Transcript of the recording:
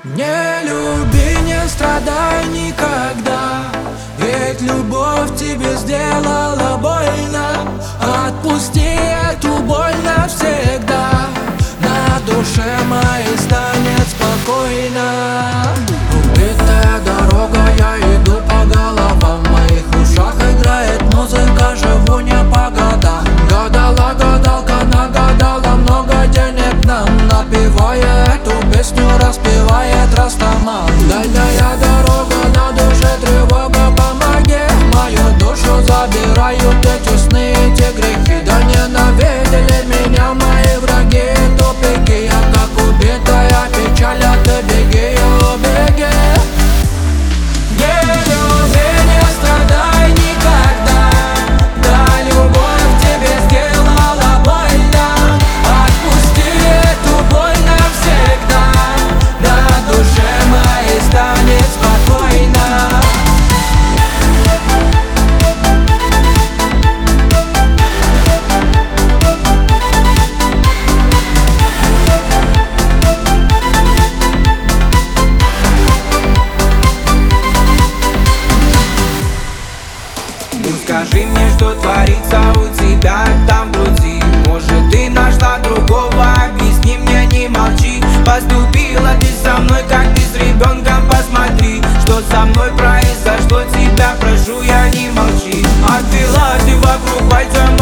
Не люби, не страдай никогда, ведь любовь тебе сделала больно. Отпусти эту боль навсегда, на душе моей станет спокойно. Убитая дорога, я иду по головам, в моих ушах играет музыка, живу не по годам. Гадала гадалка, нагадала много денег нам, напевая эту песню, распевает Растаман. Дальняя дорога, на душе тревога, помоги. Мою душу забирают эти сны, эти грехи. Да ненавидели меня мои враги, тупики. Я как убитая печаль, а ты беги, беги. Не люби, не страдай никогда, да любовь тебе сделала больно. Отпусти эту боль навсегда, на душе моей станет спокойно. Ну скажи мне, что творится у тебя там в груди. Может, ты нашла другого, объясни мне, не молчи. Поступила ты со мной, как ты с ребенком, посмотри, что со мной произошло, тебя прошу, я не молчи. Обвела ты вокруг пальцем